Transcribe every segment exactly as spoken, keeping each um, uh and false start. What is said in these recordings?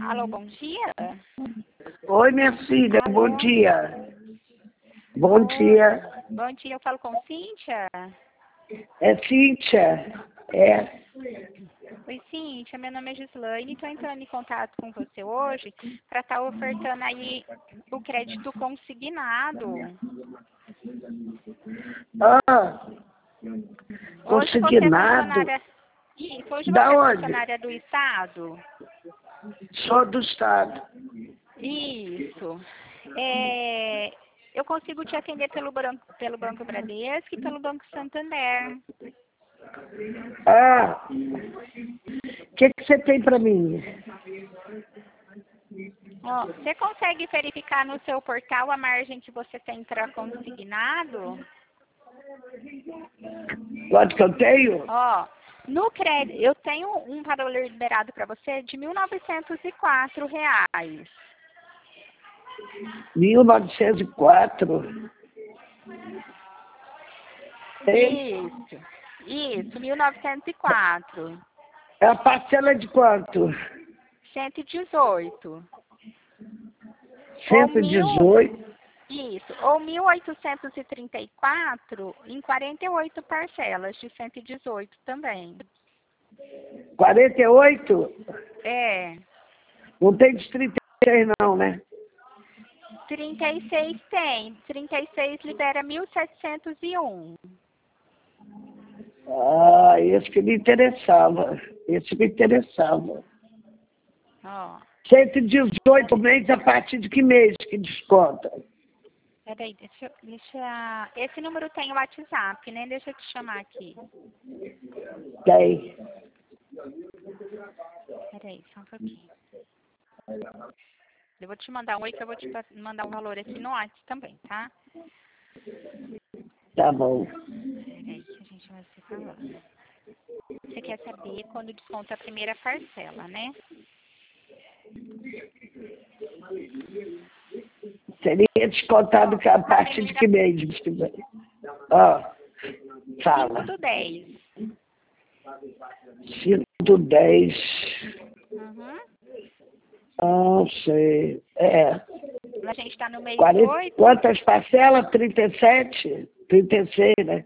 Alô, bom dia? Oi, minha filha, Alô? bom dia. Bom Oi. dia. Bom dia, eu falo com Cíntia. É Cíntia? É. Oi, Cíntia, meu nome é Gislaine, estou entrando em contato com você hoje para estar ofertando aí o crédito consignado. Ah, Hoje você é consignado? funcionária... Isso, hoje Da você é onde? funcionária do Estado? Sou do Estado. Isso. É, eu consigo te atender pelo Banco, pelo Banco Bradesco e pelo Banco Santander. Ah, o que, que você tem para mim? Ó, você consegue verificar no seu portal a margem que você tem para consignado? Quanto que eu tenho? Ó, no crédito, eu tenho um valor liberado para você de mil novecentos e quatro reais. mil novecentos e quatro. Tem? Isso, isso, mil novecentos e quatro. É a parcela de quanto? cento e dezoito. Ou cento e mil, dezoito. isso, ou mil oitocentos e trinta e quatro em quarenta e oito parcelas de cento e dezoito também. quarenta e oito? É, Não tem de trinta e seis não, né? trinta e seis tem, trinta e seis libera mil setecentos e um. Ah, esse que me interessava. Esse me interessava. Ó, cento e dezoito mês a partir de que mês que desconta? peraí, deixa, eu- deixa... Esse número tem o WhatsApp, né? Deixa eu te chamar aqui. Tem. Peraí, só um pouquinho. Eu vou te mandar um oi que eu vou te pa- mandar um valor aqui no WhatsApp também, tá? Tá bom. Peraí que a gente vai se falando. Você quer saber quando desconta a primeira parcela, né? Seria descontado Ó, a a partir de primeira, que mês? Ó, cinco fala. do dez. cinco do dez. Uhum. Ah, sei. É. A gente está no mês quarenta, oito, quantas parcelas? trinta e sete? trinta e seis, né?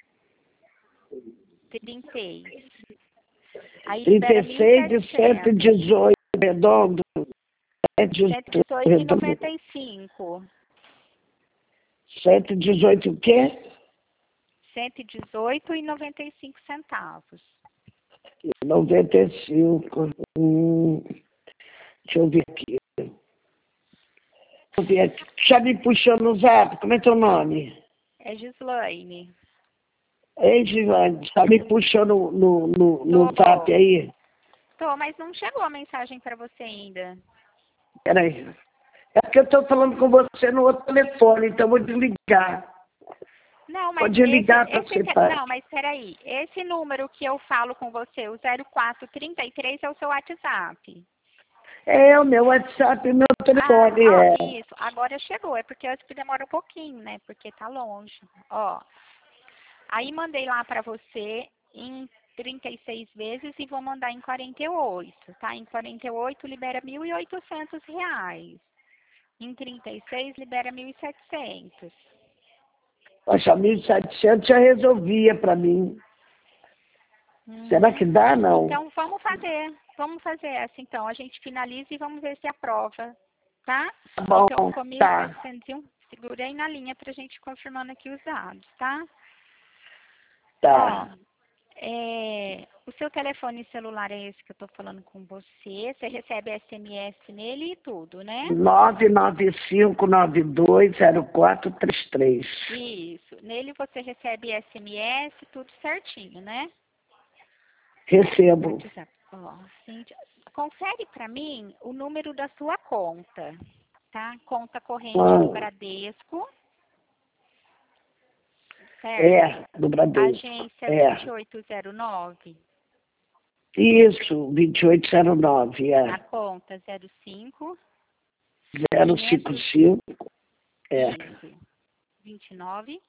trinta e seis. Aí trinta libera e mil e seis de cento e setecentos. dezoito redondo. cento e cento e dezoito dezoito e redondo. noventa e cinco. cento e dezoito o quê? cento e dezoito e noventa e cinco centavos. noventa e cinco. Hum, deixa eu ver aqui. Deixa eu ver aqui. Já me puxou no zap. Como é teu nome? É Gislaine. Ei, Giovanni, já me puxou no, no, no, no zap Tô. aí? Tô, mas não chegou a mensagem para você ainda. Peraí. É porque eu estou falando com você no outro telefone, então eu vou desligar. Não, Vou mas esse, desligar para esse, você, te- pai. não, mas peraí. Esse número que eu falo com você, o zero quatro trinta e três é o seu WhatsApp. É, o meu WhatsApp e o meu Ah, telefone ó, é. isso. Agora chegou. É porque acho que demora um pouquinho, né? Porque tá longe. Ó, aí mandei lá para você em trinta e seis vezes e vou mandar em quarenta e oito, tá? Em quarenta e oito libera mil e oitocentos reais. Em trinta e seis libera mil e setecentos. Poxa, mil e setecentos já resolvia para mim. Será que Uhum. dá, não? Então, vamos fazer. Vamos fazer essa, então. A gente finaliza e vamos ver se aprova, tá? Tá bom, Então, ficou mil e tá, setecentos e um. Segura aí na linha pra gente confirmando aqui os dados, tá? Ó, tá. é, o seu telefone celular é esse que eu tô falando com você. Você recebe S M S nele e tudo, né? nove nove cinco nove dois zero quatro três três. Isso. Nele você recebe S M S, tudo certinho, né? Recebo. WhatsApp. Ó, Cíntia, confere para mim o número da sua conta, tá? Conta corrente do Ah, Bradesco, certo? é, do Bradesco. Agência vinte É. e oito zero nove, Isso, vinte e oito zero nove, a é. conta zero cinco, zero cinco quinhentos, cinco, é. isso, vinte e nove,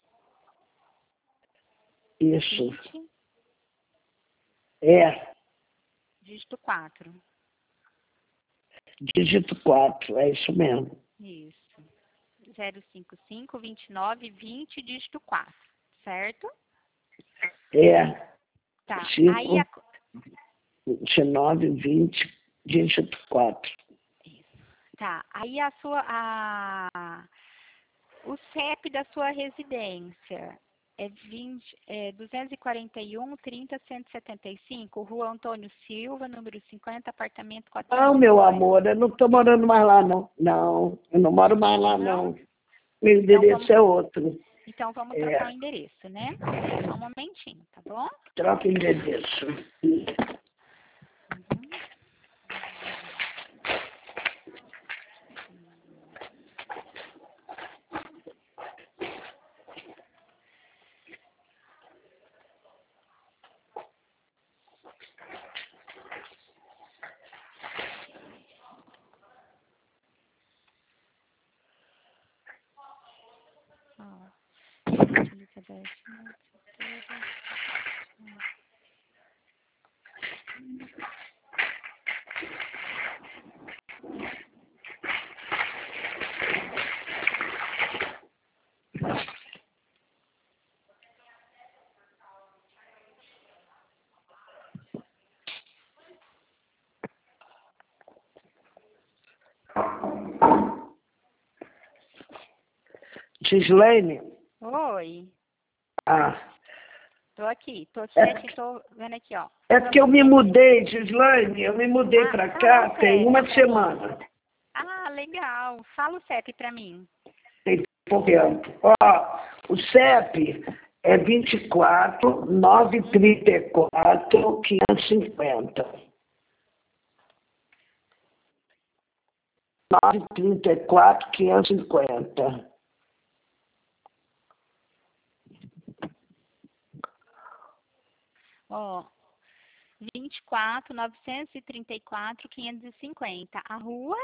Isso. vinte, É. dígito quatro. dígito quatro, é isso mesmo. Isso. zero cinco cinco, vinte e nove, vinte, dígito quatro, certo? É. Tá. cinco, Aí a... vinte e nove, vinte, dígito quatro. Isso. Tá. Aí a sua... A... O C E P da sua residência é, vinte, é duzentos e quarenta e um, trinta, cento e setenta e cinco, Rua Antônio Silva, número cinquenta, apartamento quatrocentos. Não, meu amor, eu não estou morando mais lá, não. Não, eu não moro mais lá, não. Não? Meu Então endereço vamos, é outro. então vamos É, trocar o endereço, né? Só um momentinho, tá bom? troca o endereço. Uhum. Ó, Elizabeth, solteira. Gislaine? Oi, Ah, tô aqui, tô é, certinho, tô vendo aqui, ó. é porque eu me mudei, Gislaine, eu me mudei Ah, para fala cá o tem uma C E P pra mim. semana. Ah, legal. Fala o C E P pra mim. Tem pouco tempo. Ó, o C E P é vinte e quatro, novecentos e trinta e quatro, quinhentos e cinquenta. novecentos e trinta e quatro, quinhentos e cinquenta. Ó, vinte e quatro, novecentos e trinta e quatro, quinhentos e cinquenta. A rua?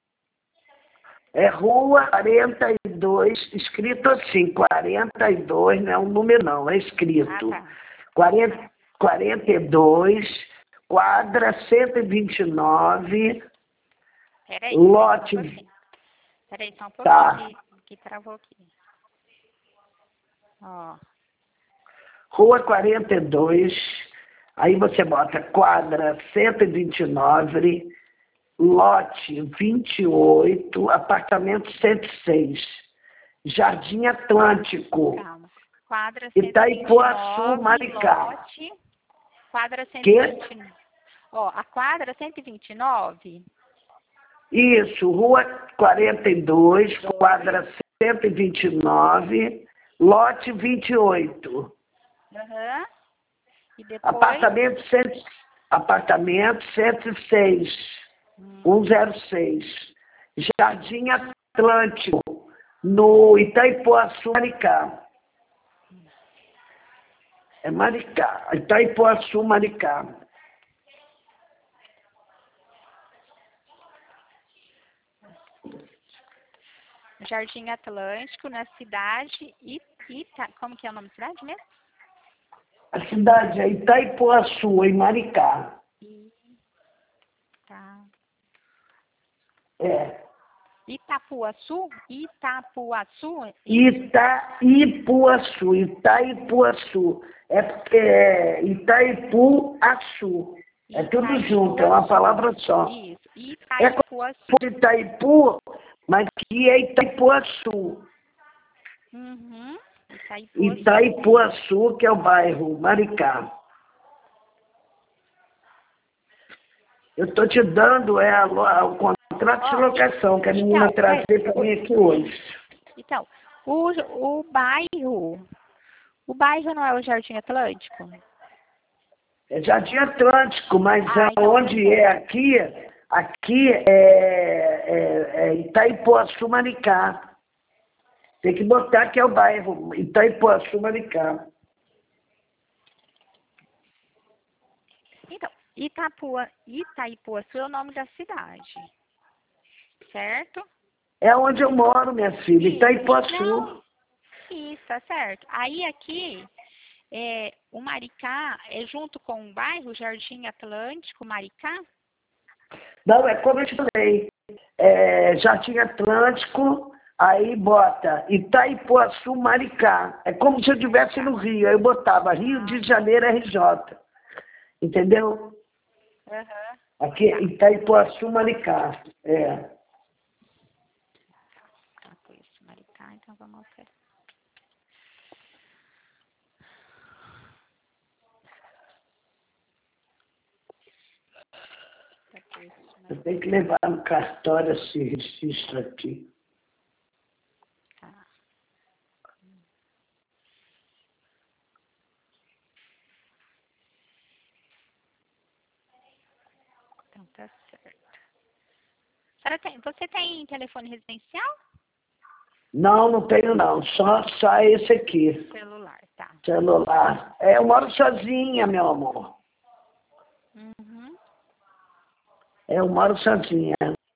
É Rua quarenta e dois, escrito assim, quarenta e dois, não é um número não, é Ah, escrito. tá. quarenta, quarenta e dois, quadra cento e vinte e nove, Peraí, lote... só um pouquinho. Peraí, só um pouquinho Tá. que, que travou aqui. Ó, Rua quarenta e dois, aí você bota quadra cento e vinte e nove, lote vinte e oito, apartamento cento e seis, Jardim Atlântico, calma. Quadra Itaipuaçu, cento e vinte e nove, Maricá. lote. Quadra cento e Que? vinte e nove. Ó, a quadra cento e vinte e nove. Isso, Rua quarenta e dois, quadra cento e vinte e nove, lote vinte e oito. Aham. E depois? Apartamento, cem, apartamento cento e seis, Hum, cento e seis. Jardim Atlântico, no Itaipuaçu, Maricá. É Maricá, Itaipuaçu, Maricá. Jardim Atlântico, na cidade Ita... Ita... Como que é o nome da cidade mesmo? A cidade é Itaipuaçu, em Maricá. Ita... É. Itapuaçu? Itapuaçu? Itaipuaçu, Itaipuaçu. É porque é Itaipuaçu. É tudo junto, é uma Itaipuaçu. palavra só. Isso, É como Itaipuaçu. se fosse Itaipu, mas que é Itaipuaçu. Uhum. Itaipuaçu. Itaipuaçu, que é o bairro Maricá. Eu estou te dando é, a, a, o contrato de Ó, locação que a menina então, trazer para mim aqui hoje. então, o, o bairro, o bairro não é o Jardim Atlântico? É Jardim Atlântico, mas Ah, então tá onde é certo. aqui, aqui é, é, é Itaipuaçu, Maricá. Tem que botar que é o bairro Itaipuaçu, Maricá. Então, Itapua, Itaipuaçu é o nome da cidade, certo? É onde eu moro, minha filha, Isso, Itaipuaçu. não, isso, tá certo. Aí aqui, é, o Maricá é junto com o bairro Jardim Atlântico, Maricá? Não, é como eu te falei. é, Jardim Atlântico, aí bota Itaipuaçu, Maricá. É como se eu estivesse no Rio, aí eu botava Rio de Janeiro, R J. Entendeu? Aham. Aqui, Itaipuaçu, Maricá. É. Itaipuaçu, Maricá, então vamos alterar. Eu tenho que levar no cartório esse registro aqui. Tá. Então tá certo. Senhora tem, você tem telefone residencial? Não, não tenho não. Só, só esse aqui. Celular, tá. Celular. É, eu moro sozinha, meu amor. Uhum. É, eu moro sozinha.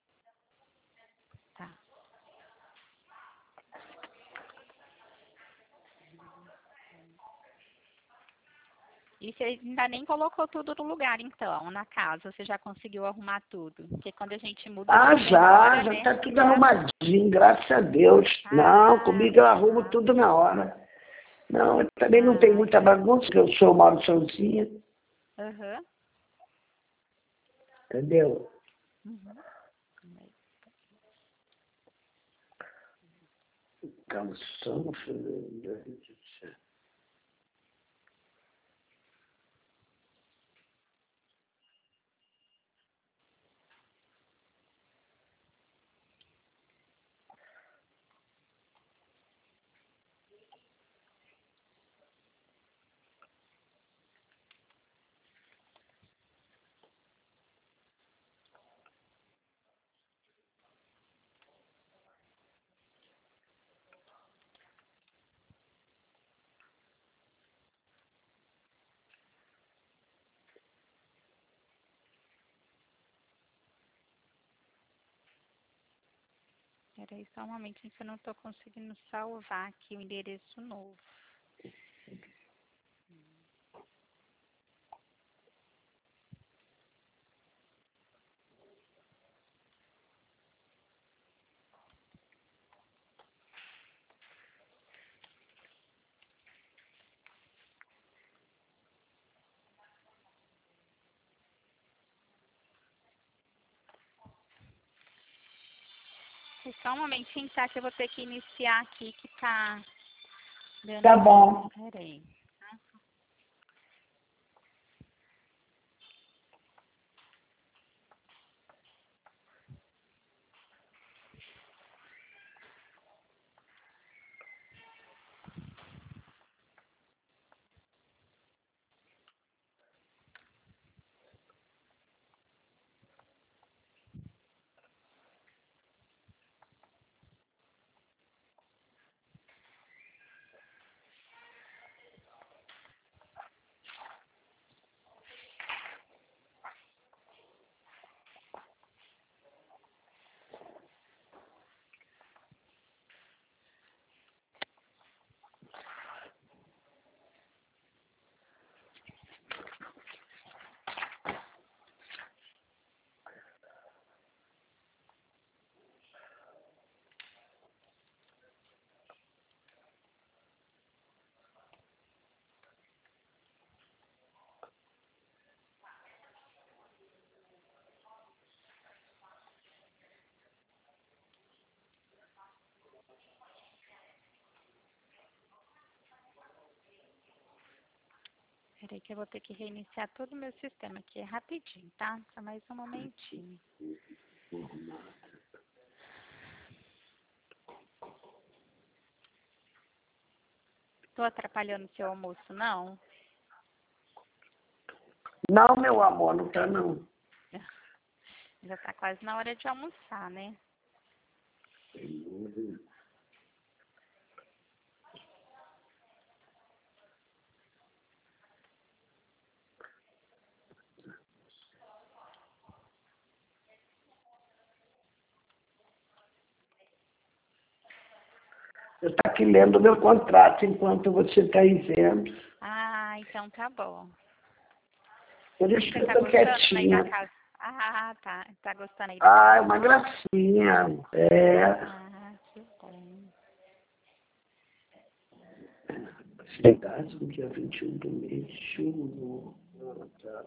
Tá. E você ainda nem colocou tudo no lugar, então, na casa. Você já conseguiu arrumar tudo. Porque quando a gente muda Ah, de já, demora, já né? está tudo arrumadinho, graças a Deus. Não, Ah, comigo eu arrumo tudo na hora. Não, eu também não tenho ah, muita bagunça, porque eu sou, eu moro sozinha. aham. Entendeu? Uhum. Calção, filho. Peraí, só um momentinho que eu não estou conseguindo salvar aqui o endereço novo. E só um momentinho, tá? Que eu vou ter que iniciar aqui, que tá dando Tá erro. bom. Peraí. Peraí que eu vou ter que reiniciar todo o meu sistema aqui. É rapidinho, tá? Só mais um momentinho. Tô atrapalhando o seu almoço, não? Não, meu amor, não tá não. Já tá quase na hora de almoçar, né? Eu estou aqui lendo o meu contrato enquanto você está aí vendo. Ah, então tá bom. Por isso Você que eu tá estou gostando daí da quietinha. casa? Ah, tá. Tá gostando aí da Ah, é casa? uma gracinha. É. Ah, que bom. Cidade do dia vinte e um do mês de junho. Ah, tá.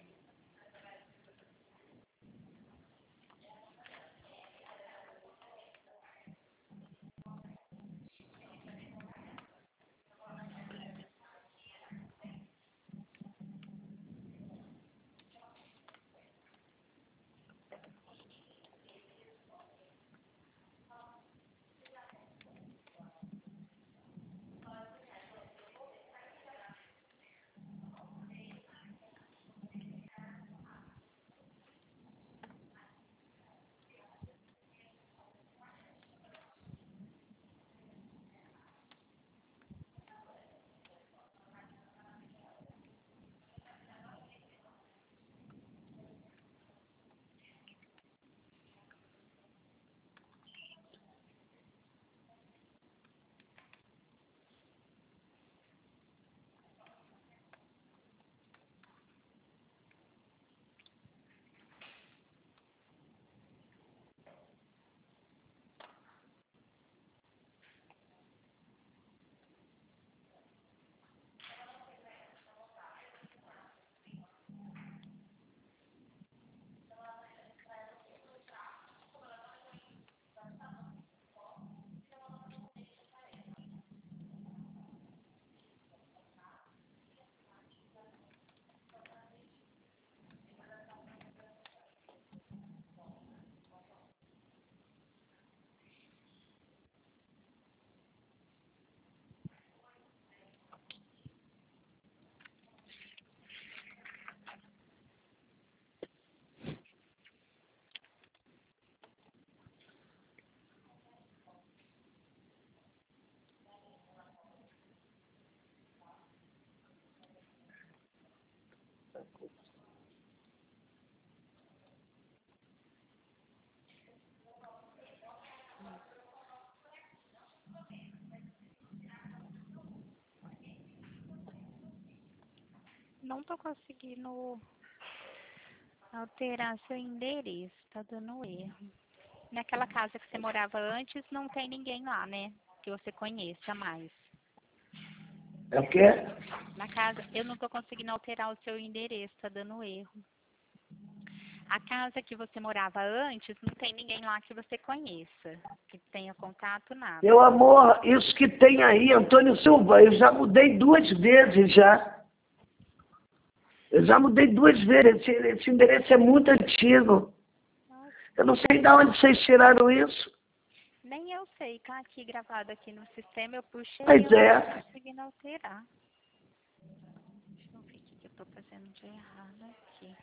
Não tô conseguindo alterar seu endereço, tá dando erro. Naquela casa que você morava antes, não tem ninguém lá, né? Que você conheça mais. É o quê? Na casa, eu não tô conseguindo alterar o seu endereço, tá dando erro. A casa que você morava antes, não tem ninguém lá que você conheça, que tenha contato, nada. Meu amor, isso que tem aí, Antônio Silva, eu já mudei duas vezes já. Eu já mudei duas vezes. Esse, esse endereço é muito antigo. Nossa, Eu não sei de onde vocês tiraram isso. nem eu sei, tá aqui gravado aqui no sistema, eu puxei e Pois eu não tô é. conseguindo alterar. Deixa eu ver o que que eu tô fazendo de errado aqui.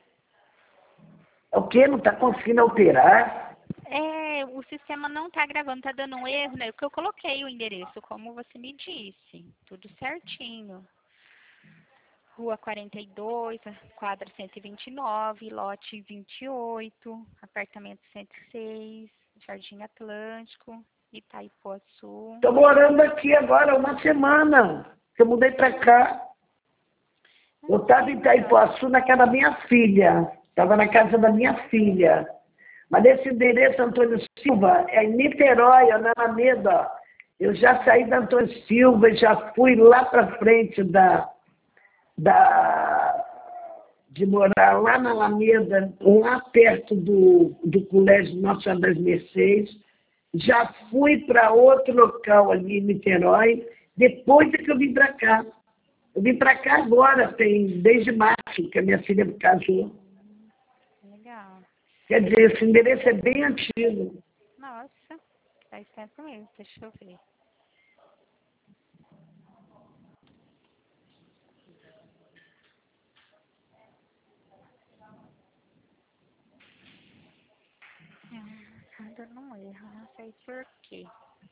É o quê? Não está conseguindo alterar? É, o sistema não tá gravando, tá dando um erro, né? Porque eu coloquei o endereço, como você me disse, tudo certinho. Rua quarenta e dois, quadra cento e vinte e nove, lote vinte e oito, apartamento cento e seis, Jardim Atlântico, Itaipuaçu. Estou morando aqui agora há uma semana. Eu mudei para cá. Eu Ah, estava que em legal. Itaipuaçu na casa da minha filha. Estava na casa da minha filha. Mas esse endereço, Antônio Silva, é em Niterói, na Alameda. Eu já saí da Antônio Silva e já fui lá para frente da, da, de morar lá na Alameda, lá perto do, do Colégio Nossa Senhora das Mercês. Já fui para outro local ali em Niterói, depois é que eu vim para cá. Eu vim para cá agora, tem desde março que a minha filha casou. Legal. Quer dizer, esse endereço é bem antigo. Nossa, faz tempo mesmo, deixa eu ver. Ah, tá dando um erro, não sei por quê.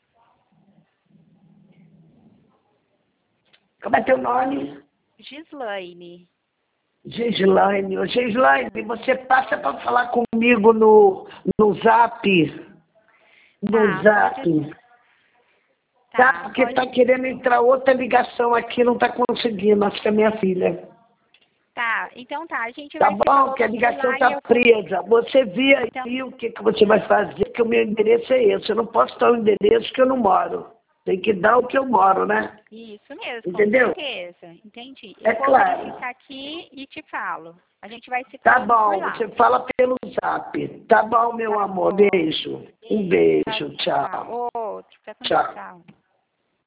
Como é teu nome? Gislaine. Gislaine. Ô, Gislaine, você passa para falar comigo no, no Zap? No Tá, Zap. pode. Tá, Tá, porque está pode. querendo entrar outra ligação aqui, não está conseguindo, acho que é minha filha. Tá, Tá, então tá, a gente vai... Tá bom, que a ligação está eu... presa. Você vê aí então... o que, que você vai fazer, que o meu endereço é esse. Eu não posso dar o endereço que eu não moro. Tem que dar o que eu moro, né? Isso mesmo, entendeu? Com certeza. Entendi. É eu vou claro. verificar aqui e te falo. A gente vai se Tá falando bom, por lá. você fala pelo zap. Tá bom, meu Tá amor. bom. Beijo. Um beijo. Tchau. Tchau. Outro. Fica com Deus. Tchau. Tchau.